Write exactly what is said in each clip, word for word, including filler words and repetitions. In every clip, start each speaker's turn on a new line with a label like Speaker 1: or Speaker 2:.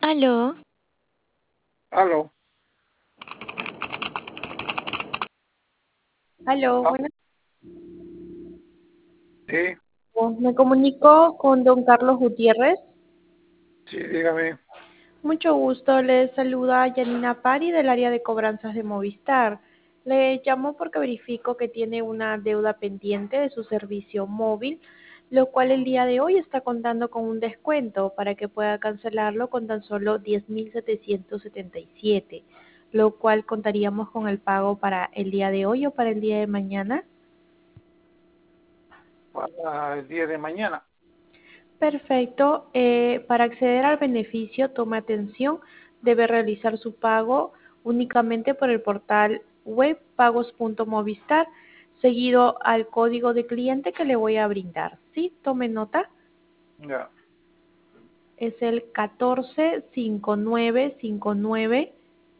Speaker 1: Aló,
Speaker 2: Aló.
Speaker 3: Aló,
Speaker 2: Ah,
Speaker 3: buenas
Speaker 2: sí,
Speaker 3: tardes. Me comunico con don Carlos Gutiérrez.
Speaker 2: sí, dígame.
Speaker 3: Mucho gusto, le saluda Yanina Pari del área de cobranzas de Movistar. Le llamo porque verifico que tiene una deuda pendiente de su servicio móvil, lo cual el día de hoy está contando con un descuento para que pueda cancelarlo con tan solo diez mil setecientos setenta y siete, lo cual contaríamos con el pago para el día de hoy o para el día de mañana.
Speaker 2: Para el día de mañana.
Speaker 3: Perfecto. Eh, para acceder al beneficio, tome atención, debe realizar su pago únicamente por el portal web pagos punto movistar, seguido al código de cliente que le voy a brindar. ¿Sí? Tome nota.
Speaker 2: Ya,
Speaker 3: Es el catorce cinco nueve cinco nueve,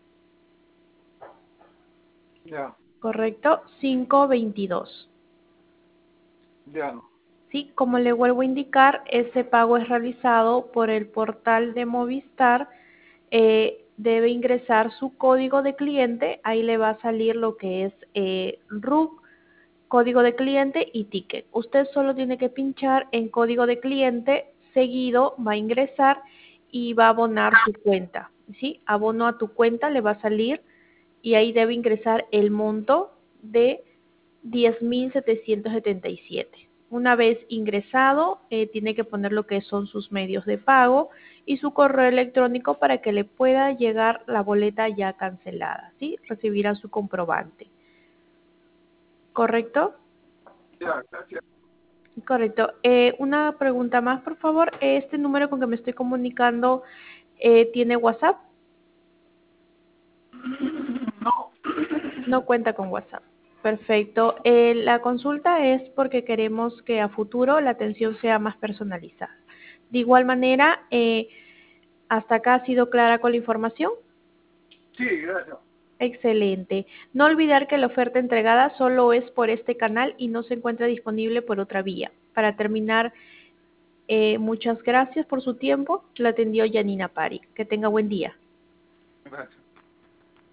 Speaker 2: ya,
Speaker 3: correcto, cinco veintidós.
Speaker 2: ya,
Speaker 3: Sí, como le vuelvo a indicar, ese pago es realizado por el portal de Movistar. Eh, debe ingresar su código de cliente, ahí le va a salir lo que es eh, R U C, código de cliente y ticket. Usted solo tiene que pinchar en código de cliente, seguido va a ingresar y va a abonar su cuenta. ¿Sí? Abono a tu cuenta le va a salir y ahí debe ingresar el monto de diez mil setecientos setenta y siete. Una vez ingresado, eh, tiene que poner lo que son sus medios de pago y su correo electrónico para que le pueda llegar la boleta ya cancelada, ¿sí? Recibirá su comprobante. ¿Correcto?
Speaker 2: ya, gracias.
Speaker 3: Correcto. Eh, una pregunta más, por favor. ¿Este número con que me estoy comunicando eh, tiene WhatsApp?
Speaker 2: No,
Speaker 3: No cuenta con WhatsApp. Perfecto. Eh, la consulta es porque queremos que a futuro la atención sea más personalizada. De igual manera, eh, ¿hasta acá ha sido clara con la información?
Speaker 2: sí, gracias.
Speaker 3: Excelente. No olvidar que la oferta entregada solo es por este canal y no se encuentra disponible por otra vía. Para terminar, eh, muchas gracias por su tiempo. La atendió Yanina Pari. Que tenga buen día.
Speaker 2: Gracias.